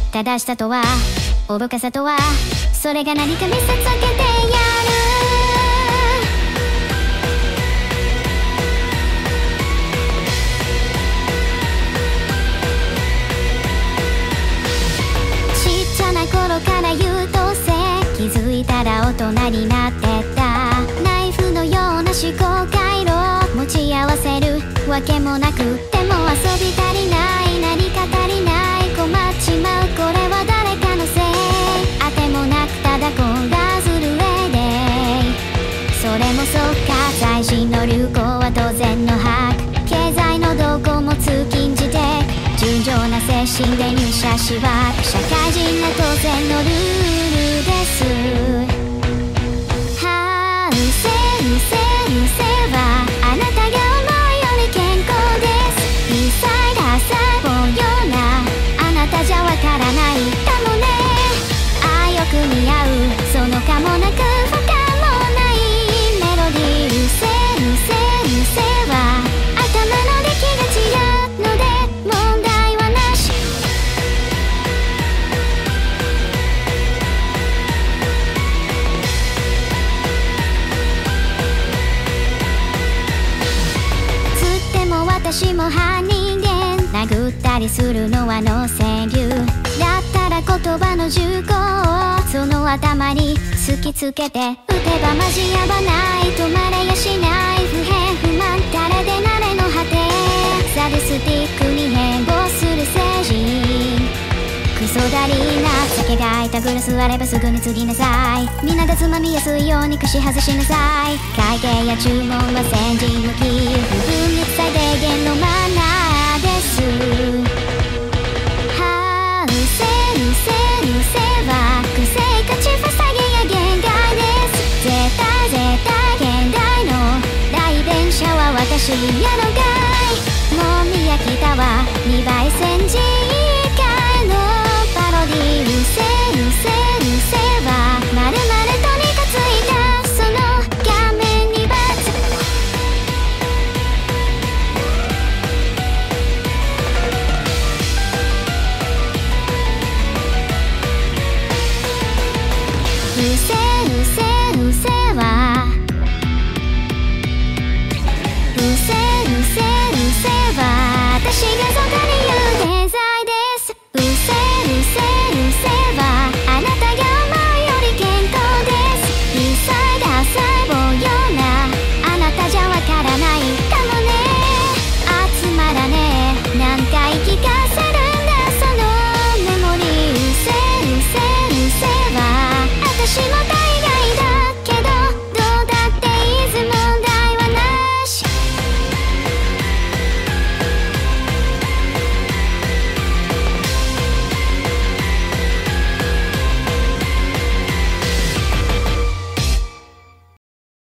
正しさとは愚かさとは、それが何か見せつけてやる。ちっちゃな頃から優等生、気づいたら大人になってた。ナイフのような思考回路持ち合わせるわけもなく、でも遊び足りない、何か足りない、困っちまう、これは誰かのせい。あてもなくただ混乱する上で、それもそっか、最新の流行は当然の把握、経済の動向も通勤時で純情な精神で入社しは社会人が当然のルールです。はあ、うせうせうせはあなたが思うより健康です。2歳ださぼうようなあなたじゃわからないかもね。ああよく似合うそのかもなく不可もないメロディー。うせうせうせは頭の出来が違うので問題はなし。つっても私も半人間、殴ったりするのはノーセンキューだったら言葉の銃口をその頭に突きつけて撃てば交わらない、止まれやしない不平不満、誰でなれの果て、サディスティックに変貌する政治、クソだりーな酒が空いたグラスあればすぐに継ぎなさい。みんなでつまみやすいように串外しなさい。会計や注文は先人向き、不分に最低限のマナーです。はあ、うせうせうせは癖勝ちファサゲや限界です。絶対絶対現代の代弁者は私やのかい。もみやきたは2倍煎じ